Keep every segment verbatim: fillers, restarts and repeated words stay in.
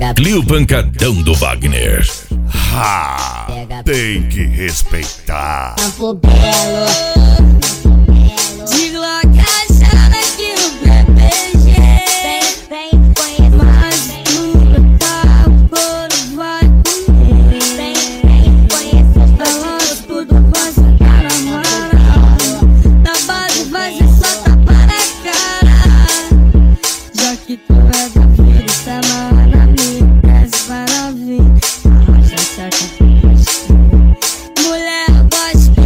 Núcleo Pancadão do Wagner. Ah, tem que respeitar. Campo Belo, de Glock achada aqui no P P G. Vem, vem, conhece mais tudo, tá? O couro vai comer. Vem, vem, conhece os balanços, tudo vai sacar na mão. Na base vai ser só tapa na cara. Já que tu é da vida, cê amarra na minha, desce para vir. Arrasta, saca, mulher gospel,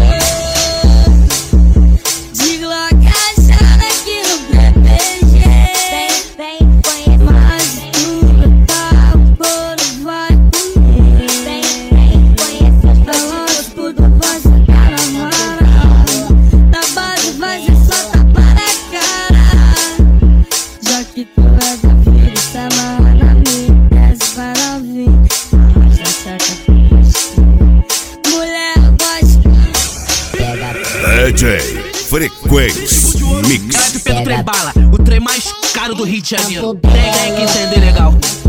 de Glock achada aqui no P P G. Vem, vem, conhece mais tudo, tá? O couro vai comer. Vem, vem, conhece os balanços, tudo vai sacar na mão. Na base vai ser só tapa na cara. Já que tu é da vida, cê amarra na minha, desce para vir. Arrasta, saca, mulher gospel. D J Frequência Mix. Pega o trem bala, o trem mais caro do Rio de Janeiro. Pega aí que entender legal.